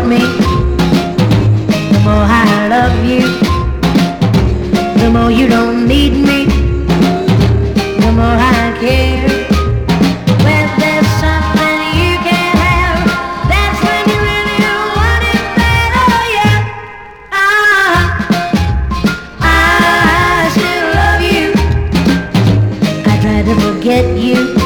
me, the more I love you. The more you don't need me, the more I care. When there's something you can't have, that's when you really want it bad. Oh yeah, I still love you. I tried to forget you,